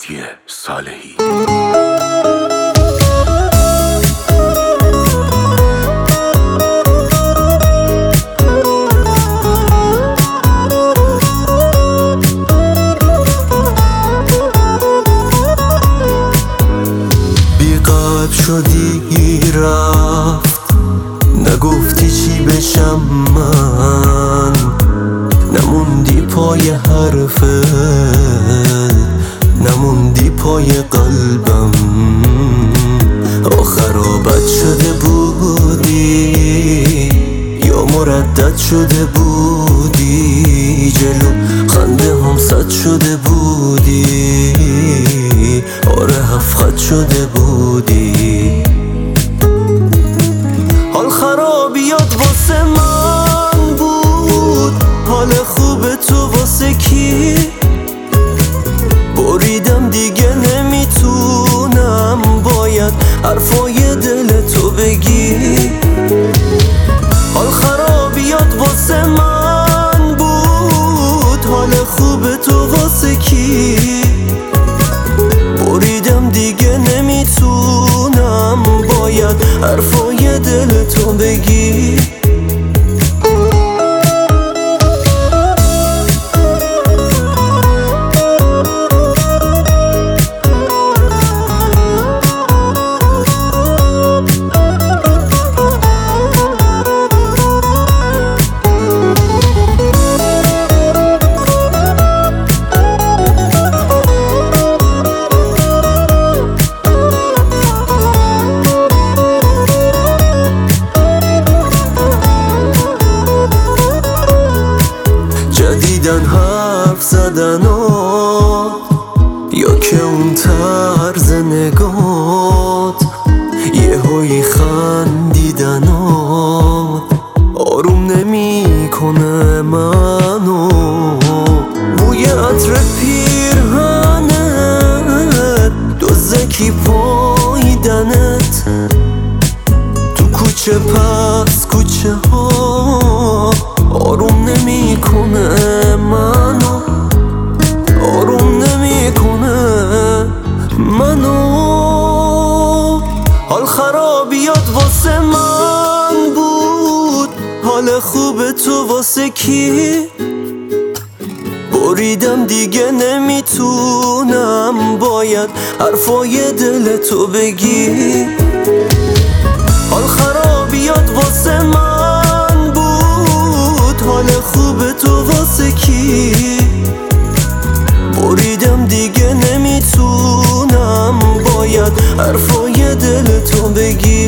مهدی صالحی. بی‌قدر شدی رفت، نگفتی چی بشم من، نموندی پای حرفت، نموندی پای قلبم. آخرا بد شده بودی یا مردد شده بودی، جلو خنده هم صد شده بودی، آره هفت شده بودی. حال خرابیات واسه من بود، حال خوب تو واسه کی؟ بریدم دیگه نمیتونم، باید حرفای دل تو بگی. حال خرابیات واسه من بود، حال خوب تو واسه کی؟ بریدم دیگه نمیتونم، باید حرفای دل تو بگی. جدیدن حرف زدنات یا که اون طرز نگات، یهویی خندیدنات آروم نمیکنه منو. بوی عطر پیرهنت، دزدکی پاییدنت تو کوچه پس کوچه ها، آروم نمیکنه منو، آروم نمیکنه منو. حال خرابیات واسه من بود، حال خوب تو واسه کی؟ بریدم دیگه نمیتونم، باید حرفای دل تو بگی. حال خرابیات واسه من بود، حال خوب تو واسه کی؟ بریدم دیگه نمیتونم، باید حرفای دل تو بگی.